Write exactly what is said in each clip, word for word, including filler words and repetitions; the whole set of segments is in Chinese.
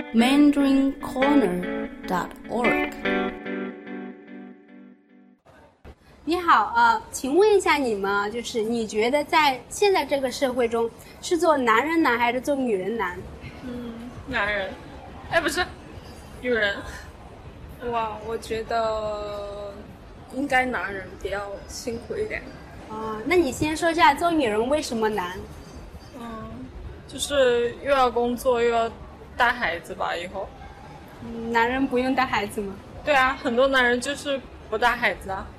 mandarin corner dot org。 你好，呃，请问一下你们啊，就是你觉得在现在这个社会中，是做男人难还是做女人难？ 嗯，男人，哎，不是，女人。 哇，我觉得应该男人比较辛苦一点。 啊、那你先说一下做女人为什么难？ 嗯，就是又要工作又要带孩子吧，以后。 嗯，男人不用带孩子吗？ 对啊，很多男人就是不带孩子啊。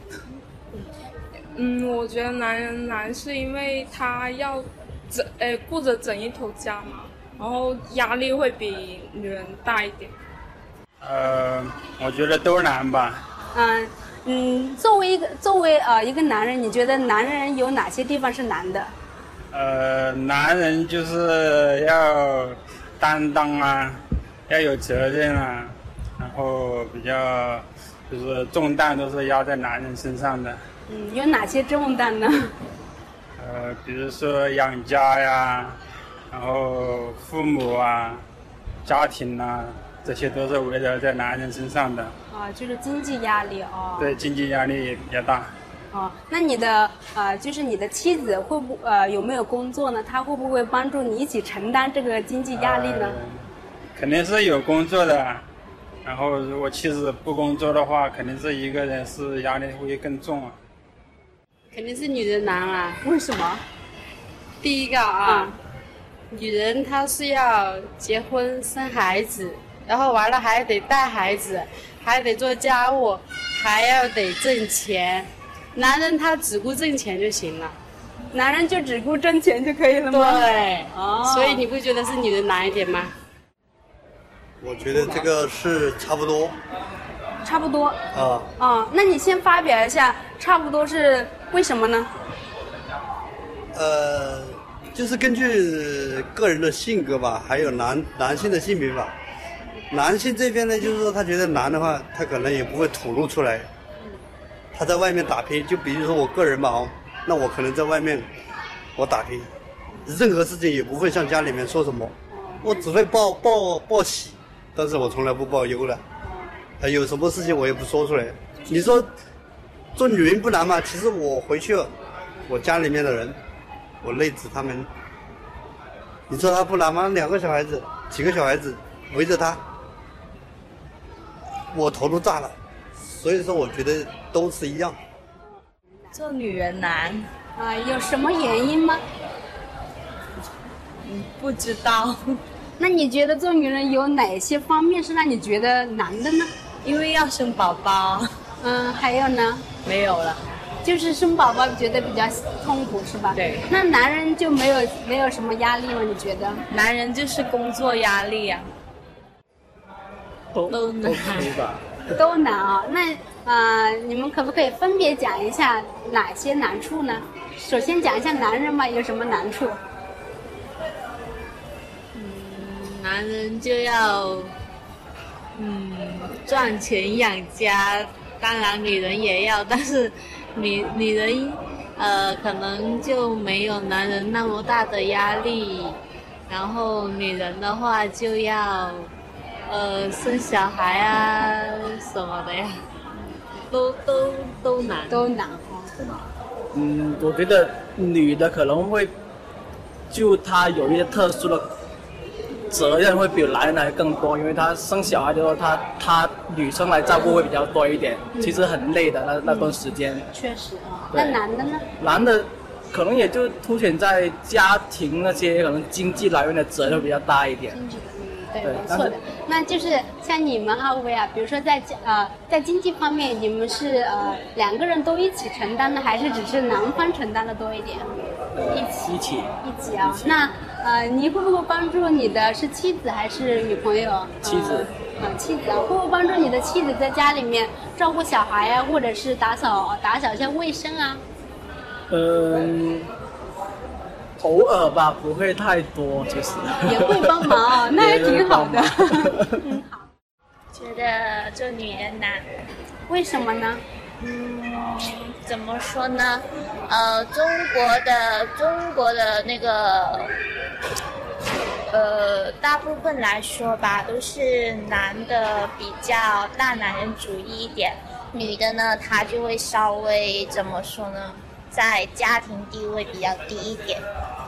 嗯，我觉得男人难是因为他要整，诶，顾着整一头家嘛，然后压力会比女人大一点。 呃，我觉得都难吧。 嗯嗯，作为一个作为呃一个男人，你觉得男人有哪些地方是难的？ 呃，男人就是要担当啊，要有责任啊，然后比较就是重担都是压在男人身上的。 嗯，有哪些重担呢？ 呃，比如说养家呀，然后父母啊，家庭啊，这些都是围绕在男人身上的。 啊，就是经济压力哦。 对，经济压力也比较大。 哦，那你的呃，就是你的妻子会不呃有没有工作呢？她会不会帮助你一起承担这个经济压力呢？ 呃、肯定是有工作的，然后如果妻子不工作的话，肯定是一个人是压力会更重啊。 肯定是女人难啊！ 为什么？ 第一个啊， 嗯、 女人她是要结婚生孩子，然后完了还得带孩子，还得做家务，还要得挣钱。男人他只顾挣钱就行了， 男人就只顾挣钱就可以了吗？ 对， 哦， 所以你不觉得是女人难一点吗？ 我觉得这个是差不多。 差不多。 啊。 啊，那你先发表一下，差不多是为什么呢？ 呃，就是根据个人的性格吧，还有男男性的性别吧。男性这边呢，就是说他觉得难的话，他可能也不会吐露出来。他在外面打拼，就比如说我个人吧，那我可能在外面我打拼，任何事情也不会向家里面说什么，我只会报报报喜，但是我从来不报忧的。呃，有什么事情我也不说出来。你说做女人不难吗？其实我回去了，我家里面的人，我累子他们，你说他不难吗？两个小孩子，几个小孩子围着他，我头都炸了。所以说，我觉得都是一样。 做女人难啊，有什么原因吗？ 嗯，不知道。 那你觉得做女人有哪些方面是让你觉得难的呢？ 因为要生宝宝。 嗯，还有呢？ 没有了。 就是生宝宝觉得比较痛苦是吧？ 对。 那男人就没有没有什么压力吗？你觉得？ 男人就是工作压力呀、 啊。都都难。 都难啊！那呃，你们可不可以分别讲一下哪些难处呢？首先讲一下男人嘛，有什么难处？ 嗯，男人就要嗯赚钱养家，当然女人也要，但是女女人呃可能就没有男人那么大的压力，然后女人的话就要。呃，生小孩啊什么的呀，都都都难， 都难哦。 嗯，我觉得女的可能会，就她有一些特殊的责任会比男人来更多，因为她生小孩的时候，她她女生来照顾会比较多一点，嗯、其实很累的那那段时间。 嗯、确实啊。那男的呢？ 男的可能也就凸显在家庭那些可能经济来源的责任比较大一点。 经济对，没错的。那就是像你们二位啊，比如说在呃在经济方面，你们是呃两个人都一起承担的，还是只是男方承担的多一点？ 呃、 一起一起一起啊。那呃你会不会帮助你的是妻子还是女朋友？ 妻子。 呃，呃妻子啊，会不会帮助你的妻子在家里面照顾小孩啊，或者是打扫打扫一下卫生啊？ 嗯。偶尔吧，不会太多，其实也会帮忙啊，那还挺好的。嗯，好。 觉得做女人难， 为什么呢？ 嗯，怎么说呢？呃，中国的中国的那个呃，大部分来说吧，都是男的比较大男人主义一点，女的呢，她就会稍微怎么说呢，在家庭地位比较低一点。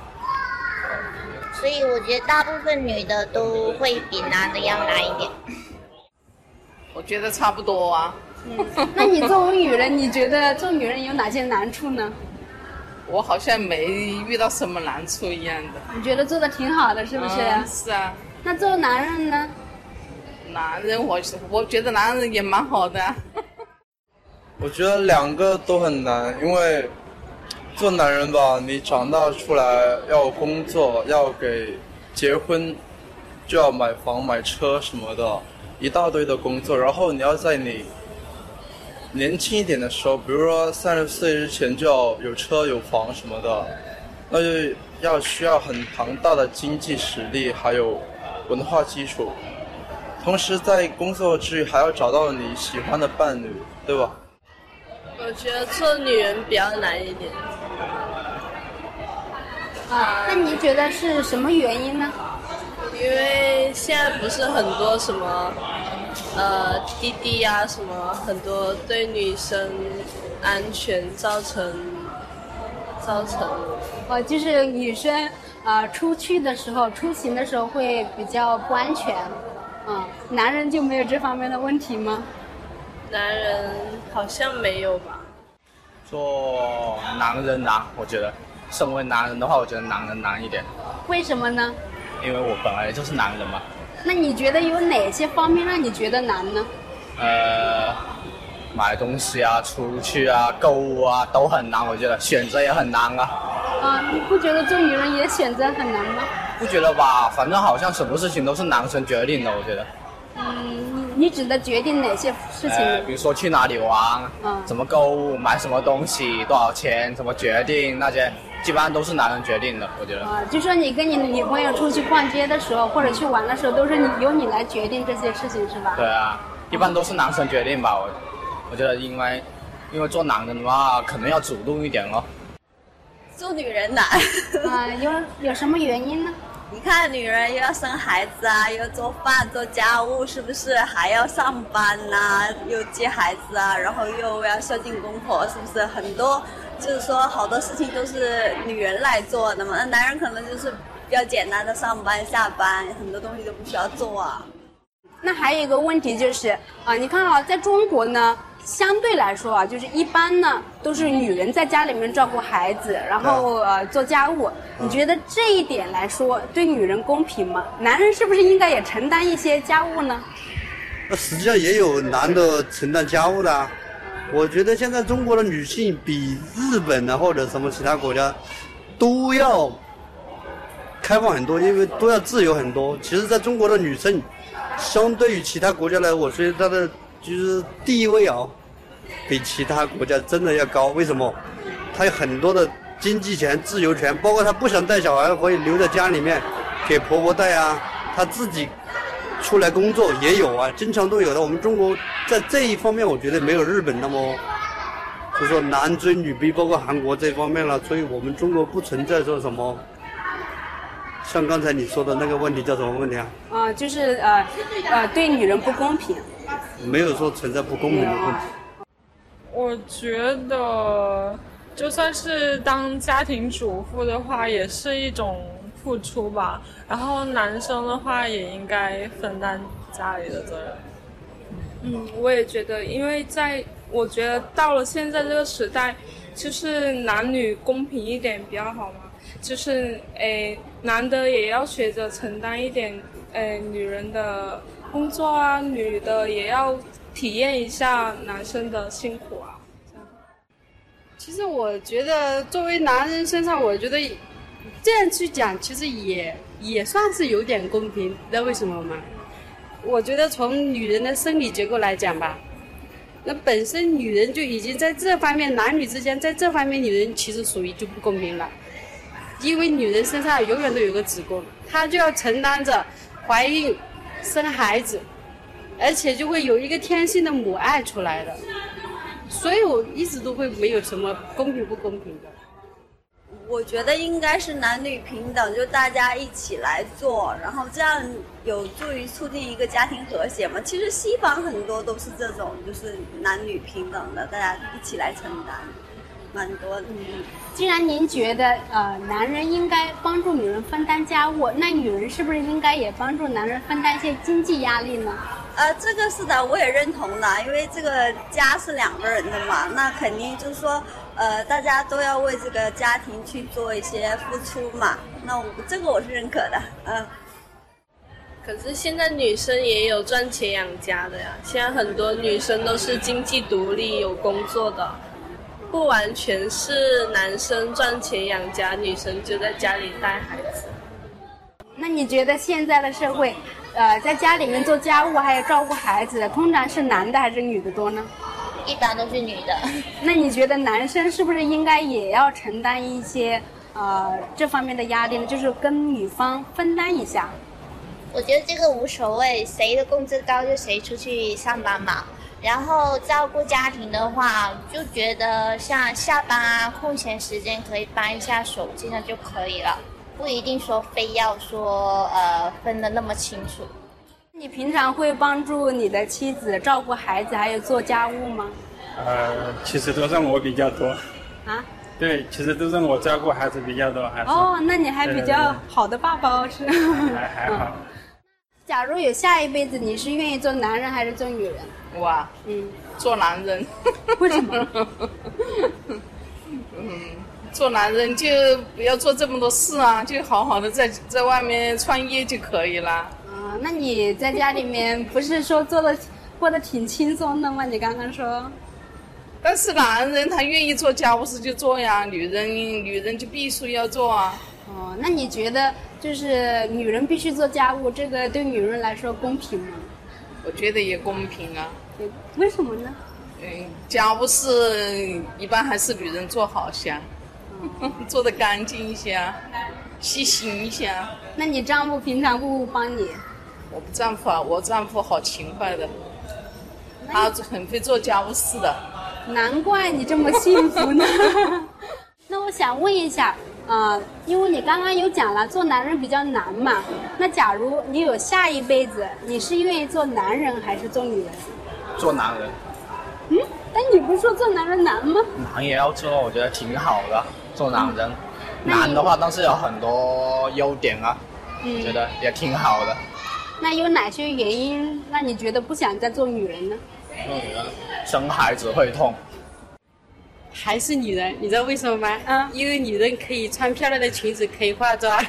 所以我觉得大部分女的都会比男的要难一点。 我觉得差不多啊。 嗯，那你作为女人，你觉得做女人有哪些难处呢？ 我好像没遇到什么难处一样的。 你觉得做的挺好的，是不是？ 嗯、是啊。 那做男人呢？ 男人我我觉得男人也蛮好的。 我觉得两个都很难，因为做男人吧，你长大出来要工作，要给结婚，就要买房买车什么的，一大堆的工作，然后你要在你年轻一点的时候，比如说三十岁之前就要有车有房什么的，那就要需要很庞大的经济实力，还有文化基础。同时在工作之余还要找到你喜欢的伴侣，对吧？ 我觉得做女人比较难一点。 啊，那你觉得是什么原因呢？ 因为现在不是很多什么呃滴滴啊什么，很多对女生安全造成造成哦，就是女生啊、呃、出去的时候出行的时候会比较不安全。嗯，男人就没有这方面的问题吗？ 男人好像没有吧。 做男人难，我觉得身为男人的话，我觉得男人难一点。 为什么呢？ 因为我本来就是男人嘛。 那你觉得有哪些方面让你觉得难呢？ 呃，买东西啊，出去啊，购物啊，都很难，我觉得选择也很难啊。 啊，你不觉得做女人也选择很难吗？ 不觉得吧，反正好像什么事情都是男生决定的，我觉得。 嗯，你你指的决定哪些事情？ 呃，比如说去哪里玩， 嗯， 怎么购物，买什么东西，多少钱，怎么决定，那些基本上都是男人决定的，我觉得。 啊，就说你跟你的女朋友出去逛街的时候，或者去玩的时候，都是你由你来决定这些事情，是吧？ 对啊，一般都是男生决定吧，我我觉得因为因为做男人的话，可能要主动一点哦。 做女人难。 啊，有有什么原因呢？ 你看，女人又要生孩子啊，又要做饭、做家务，是不是？还要上班呐、啊，又接孩子啊，然后又要孝敬公婆，是不是？很多就是说，好多事情都是女人来做的嘛。那男人可能就是比较简单的上班、下班，很多东西都不需要做啊。 那还有一个问题就是啊，你看啊，在中国呢，相对来说啊，就是一般呢都是女人在家里面照顾孩子，然后呃做家务。你觉得这一点来说对女人公平吗？男人是不是应该也承担一些家务呢？ 那实际上也有男的承担家务的啊。我觉得现在中国的女性比日本啊或者什么其他国家都要开放很多，因为都要自由很多。其实在中国的女生相对于其他国家来，我觉得她的就是地位啊，比其他国家真的要高。为什么？她有很多的经济权、自由权，包括她不想带小孩，可以留在家里面给婆婆带啊。她自己出来工作也有啊，经常都有的。我们中国在这一方面，我觉得没有日本那么，就说男追女逼，包括韩国这方面了。所以我们中国不存在说什么。像刚才你说的那个问题叫什么问题啊？ 啊、呃，就是呃呃对女人不公平。 没有说存在不公平的问题。 我觉得，就算是当家庭主妇的话，也是一种付出吧。然后男生的话，也应该分担家里的责任。 嗯，我也觉得，因为在我觉得到了现在这个时代，就是男女公平一点比较好嘛。就是诶，男的也要学着承担一点诶女人的工作啊，女的也要体验一下男生的辛苦啊。 其实我觉得作为男人身上，我觉得这样去讲，其实也也算是有点公平。知道为什么吗？我觉得从女人的生理结构来讲吧，那本身女人就已经在这方面，男女之间在这方面，女人其实属于就不公平了。因为女人身上永远都有个子宫，她就要承担着怀孕、生孩子，而且就会有一个天性的母爱出来的，所以我一直都会没有什么公平不公平的。 我觉得应该是男女平等，就大家一起来做，然后这样有助于促进一个家庭和谐嘛。其实西方很多都是这种，就是男女平等的，大家一起来承担，蛮多的。 嗯，既然您觉得呃男人应该帮助女人分担家务，那女人是不是应该也帮助男人分担一些经济压力呢？ 呃，这个是的，我也认同的，因为这个家是两个人的嘛，那肯定就是说，呃，大家都要为这个家庭去做一些付出嘛。那我这个我是认可的，嗯。 可是现在女生也有赚钱养家的呀，现在很多女生都是经济独立有工作的，不完全是男生赚钱养家，女生就在家里带孩子。 那你觉得现在的社会，呃，在家里面做家务还有照顾孩子的，通常是男的还是女的多呢？ 一般都是女的。 那你觉得男生是不是应该也要承担一些呃这方面的压力呢？就是跟女方分担一下。 我觉得这个无所谓，谁的工资高就谁出去上班嘛。然后照顾家庭的话，就觉得像下班啊、空闲时间可以帮一下手，这样就可以了，不一定说非要说呃分得那么清楚。 你平常会帮助你的妻子照顾孩子，还有做家务吗？ 呃，其实都是我比较多。 啊？ 对，其实都是我照顾孩子比较多，还是。 哦，那你还比较好的爸爸哦，是。 还还好。 嗯，假如有下一辈子，你是愿意做男人还是做女人？ 我啊， 嗯， 做男人。 为什么？ 嗯，做男人就不要做这么多事啊，就好好的在在外面创业就可以了。 啊，那你在家里面不是说做的过得挺轻松的吗？你刚刚说。 但是男人他愿意做家务事就做呀，女人女人就必须要做啊。 哦，那你觉得就是女人必须做家务，这个对女人来说公平吗？ 我觉得也公平啊。 为什么呢？ 嗯，家务事一般还是女人做好些，嗯、做得干净一些，细心一些。 那你丈夫平常会不会帮你？ 我不丈夫啊，我丈夫好勤快的，他很会做家务事的。 难怪你这么幸福呢。那我想问一下，呃，因为你刚刚有讲了做男人比较难嘛，那假如你有下一辈子，你是愿意做男人还是做女人？ 做男人。 嗯，但你不是说做男人难吗？ 男也要做，我觉得挺好的。做男人，嗯、男的话，但是有很多优点啊，嗯、觉得也挺好的。 那有哪些原因让你觉得不想再做女人呢？ 做女人，生孩子会痛。 还是女人，你知道为什么吗？啊，因为女人可以穿漂亮的裙子，可以化妆。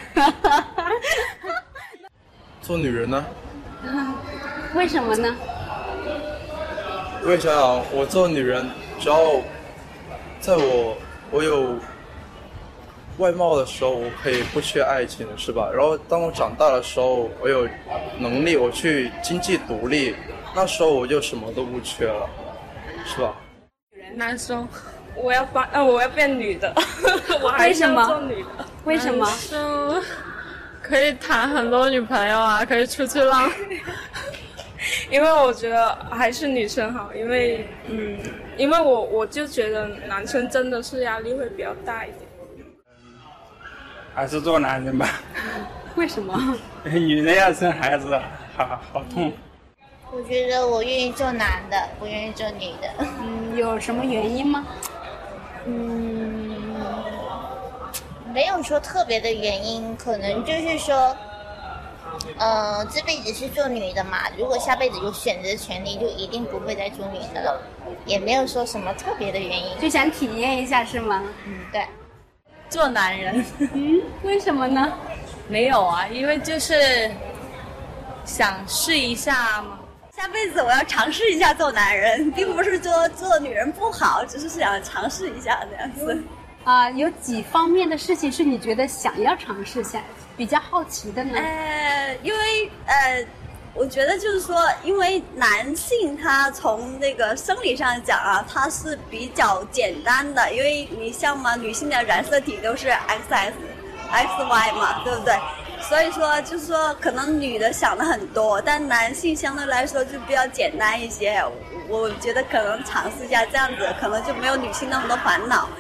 做女人呢？ 为什么呢？ 我想想，我做女人，只要在我我有外貌的时候，我可以不缺爱情，是吧？然后当我长大的时候，我有能力，我去经济独立，那时候我就什么都不缺了，是吧？ 男生，我要把呃我要变女的，我还是要做女的。 为什么？ 男生可以谈很多女朋友啊，可以出去浪。 因为我觉得还是女生好，因为嗯，因为我我就觉得男生真的是压力会比较大一点。 还是做男人吧。 为什么？ 女人要生孩子，好好痛。 我觉得我愿意做男的，不愿意做女的。 嗯，有什么原因吗？ 嗯，没有说特别的原因，可能就是说，呃，这辈子是做女的嘛，如果下辈子有选择权利，就一定不会再做女的了，也没有说什么特别的原因， 就想体验一下是吗？ 嗯，对。 做男人。 嗯，为什么呢？ 没有啊，因为就是想试一下嘛。 下辈子我要尝试一下做男人，并不是说做女人不好，只是想尝试一下这样子。 啊、呃，有几方面的事情是你觉得想要尝试下，比较好奇的呢？ 呃，因为呃，我觉得就是说，因为男性他从那个生理上讲啊，他是比较简单的，因为你像嘛，女性的染色体都是 X X、X Y 嘛，对不对？所以说，就是说，可能女的想的很多，但男性相对来说就比较简单一些。我觉得可能尝试一下这样子，可能就没有女性那么多烦恼。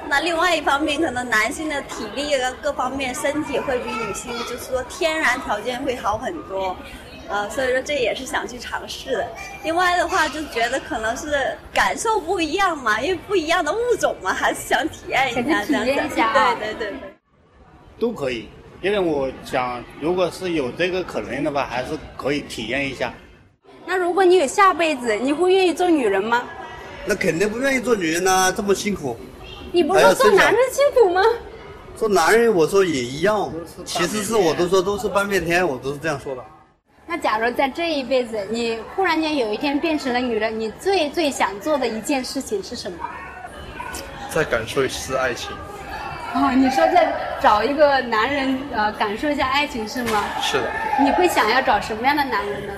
那另外一方面，可能男性的体力啊各方面身体会比女性就是说天然条件会好很多。呃，所以说这也是想去尝试的。另外的话，就觉得可能是感受不一样嘛，因为不一样的物种嘛，还是想体验一下， 想去体验一下啊。 对对对对， 都可以。因为我想，如果是有这个可能的话，还是可以体验一下。 那如果你有下辈子，你会愿意做女人吗？ 那肯定不愿意做女人呐、啊，这么辛苦。 你不是说做男人辛苦吗？ 做男人，我说也一样。其实是我都说都是半边天，我都是这样说的。 那假如在这一辈子，你忽然间有一天变成了女人，你最最想做的一件事情是什么？ 再感受一次爱情。 哦，你说再找一个男人，呃，感受一下爱情是吗？ 是的。 你会想要找什么样的男人呢？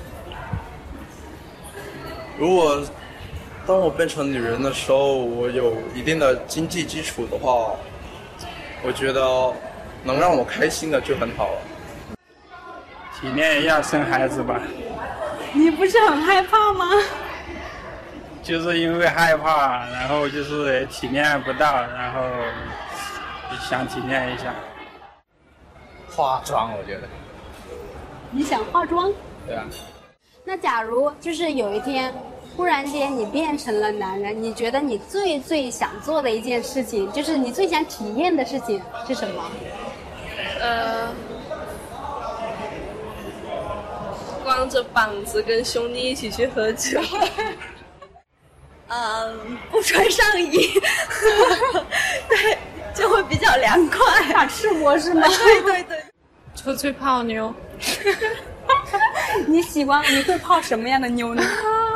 如果当我变成女人的时候，我有一定的经济基础的话，我觉得能让我开心的就很好了。 体验一下生孩子吧。 你不是很害怕吗？ 就是因为害怕，然后就是体验不到，然后想体验一下。 化妆，我觉得。 你想化妆？ 对啊。 那假如就是有一天，忽然间你变成了男人，你觉得你最最想做的一件事情，就是你最想体验的事情是什么？ 呃。光着膀子跟兄弟一起去喝酒， 嗯，不穿上衣，对，就会比较凉快。 打赤膊是吗？ 对对对。 出去泡妞。 你喜欢？你会泡什么样的妞呢？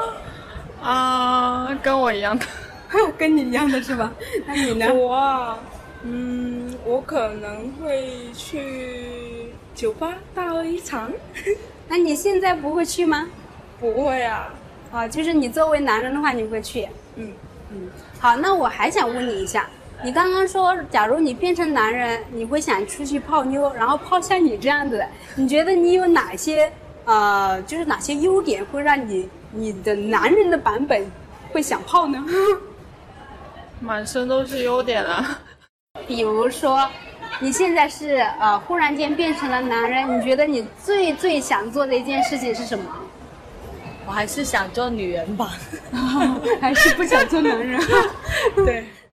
啊、呃，跟我一样的。 跟你一样的是吧？那你呢？ 我啊，嗯，我可能会去酒吧大喝一场。 那你现在不会去吗？ 不会啊， 啊，就是你作为男人的话，你会去。 嗯嗯。好，那我还想问你一下，你刚刚说，假如你变成男人，你会想出去泡妞，然后泡像你这样子的，你觉得你有哪些呃，就是哪些优点会让你你的男人的版本会想泡呢？ 满身都是优点啊。 比如说。你现在是呃，忽然间变成了男人，你觉得你最最想做的一件事情是什么？ 我还是想做女人吧， 还是不想做男人。 对。